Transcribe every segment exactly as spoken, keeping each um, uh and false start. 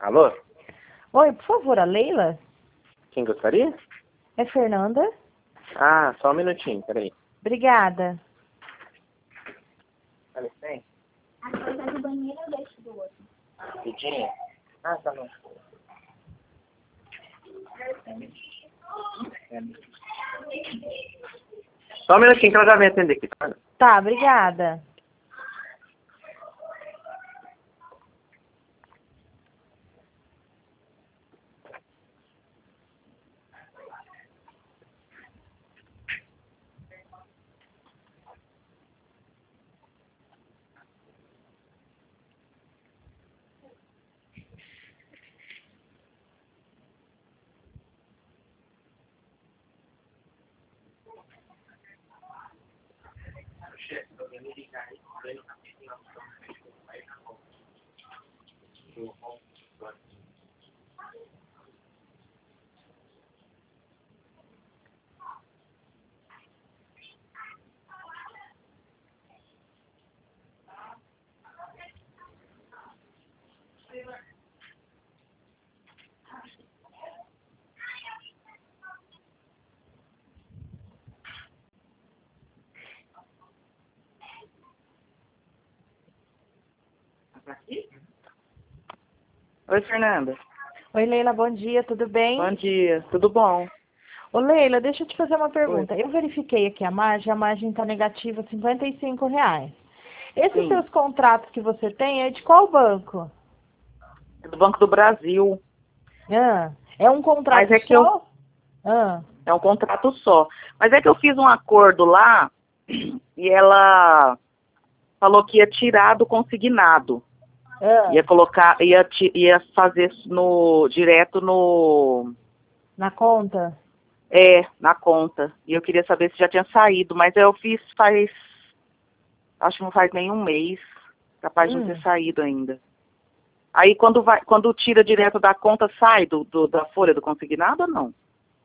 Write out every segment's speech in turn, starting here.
Alô? Oi, por favor, a Leila? Quem gostaria? É Fernanda? Ah, só um minutinho, peraí. Obrigada. Dá licença. A coisa do banheiro eu deixo do outro. Rapidinho. Ah, tá bom. Só um minutinho que ela já vem atender aqui, tá? Tá, obrigada. Oi, Fernanda. Oi, Leila, bom dia, tudo bem? Bom dia. Tudo bom? Ô, Leila, deixa eu te fazer uma pergunta. Eu verifiquei aqui a margem, a margem está negativa cinquenta e cinco reais. Esses Sim. seus contratos que você tem é de qual banco? É do Banco do Brasil. Ah, é um contrato Mas é que só? eu- Ah, É um contrato só. Mas é que eu fiz um acordo lá e ela falou que ia tirar do consignado. ah, Ia colocar, ia, ti- ia fazer no, direto no, na conta? é, na conta. E eu queria saber se já tinha saído, mas eu fiz faz, acho que não faz nem um mês, capaz de não Hum. ter saído ainda. Aí quando vai, quando tira direto da conta, sai do, do- da folha do consignado ou não?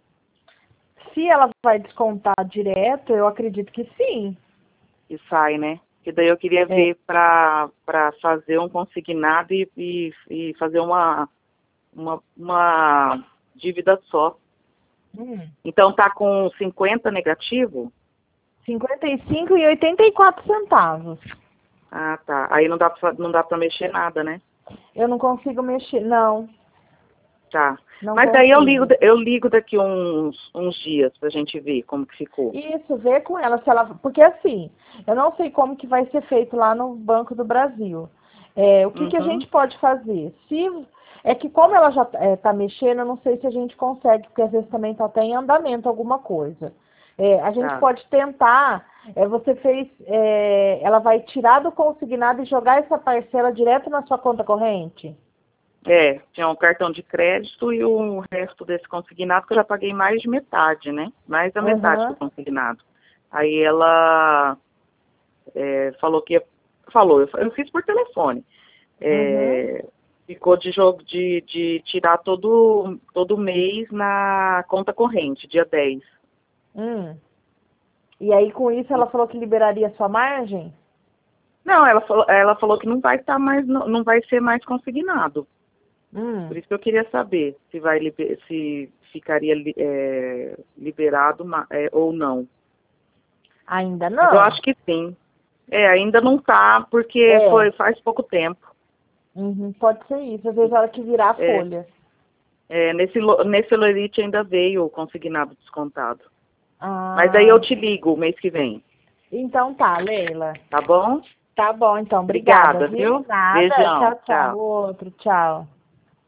Se ela vai descontar direto, eu acredito que sim. E sai, né? Que daí eu queria É. ver para para fazer um consignado e, e, e fazer uma, uma, uma dívida só. Hum. Então tá com cinquenta negativo? cinquenta e cinco e oitenta e quatro centavos. Ah, tá. Aí não dá pra, não dá pra mexer nada, né? Eu não consigo mexer, não. Tá. Não Mas daí eu consigo. ligo, eu ligo daqui uns, uns dias pra gente ver como que ficou. Isso, vê com ela se ela. Porque assim, eu não sei como que vai ser feito lá no Banco do Brasil. É, o que, que a Uhum. gente pode fazer? Se é que como ela já está mexendo, eu não sei se a gente consegue, porque às vezes também está até em andamento alguma coisa. É, a gente Tá. pode tentar. É, você fez. É, ela vai tirar do consignado e jogar essa parcela direto na sua conta corrente? É, tinha um cartão de crédito e o resto desse consignado, que eu já paguei mais de metade, né? Mais da metade Aham. do consignado. Aí ela é, falou que ia, falou, eu, eu fiz por telefone. É, ficou de jogo de, de tirar todo, todo mês na conta corrente, dia dez. Hum. E aí, com isso, ela falou que liberaria a sua margem? Não, ela falou, ela falou que não vai estar mais, não, não vai ser mais consignado. Hum. Por isso que eu queria saber se vai liber- se ficaria li- é, liberado ma- é, ou não. Ainda Mas não? eu acho que sim. É, ainda não tá, porque É. foi faz pouco tempo. Uhum, pode ser isso. Às vezes ela que virar a É. folha. É, nesse, lo- nesse Lorite ainda veio o consignado descontado. Ah, Mas aí eu te ligo o mês que vem, então tá, Leila. tá bom? Tá bom, então. Obrigada, Obrigada, viu? Nada. Beijão, Tchau, tchau. tchau. O outro, tchau.